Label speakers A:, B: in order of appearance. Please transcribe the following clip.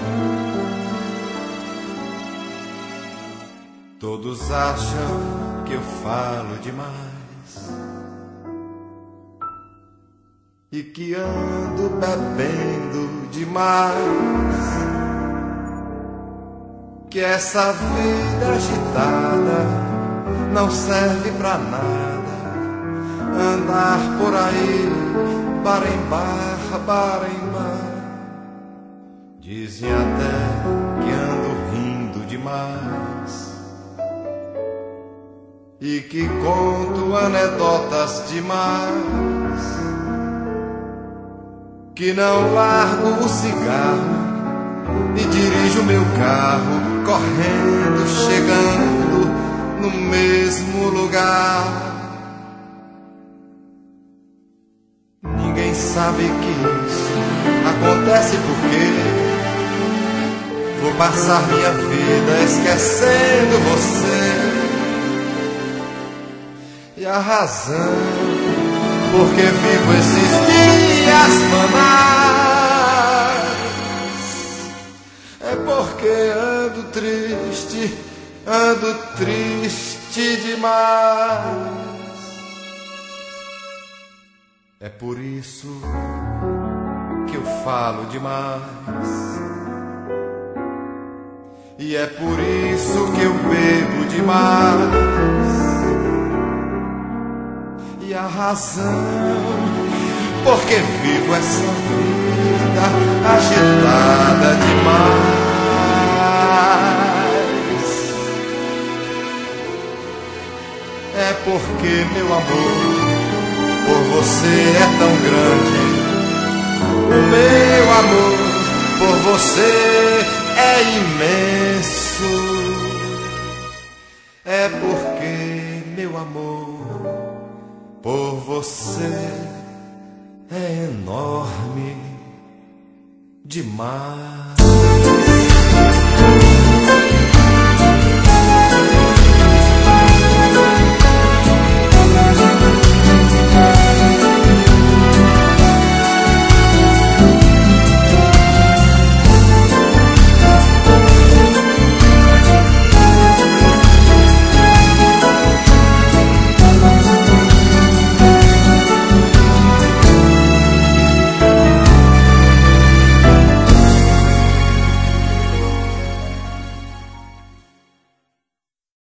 A: Todos acham que eu falo demais e que ando bebendo demais, que essa vida agitada não serve pra nada, andar por aí, bar em bar, bar em bar. Dizem até que ando rindo demais e que conto anedotas demais, que não largo o cigarro e dirijo meu carro correndo, chegando no mesmo lugar. Ninguém sabe que isso acontece porque vou passar minha vida esquecendo você. E a razão porque vivo esses dias banais é porque ando triste demais. É por isso que eu falo demais, e é por isso que eu bebo demais. E a razão porque vivo essa vida agitada demais é porque meu amor por você é tão grande, o meu amor por você é imenso. É porque meu amor por você é enorme demais.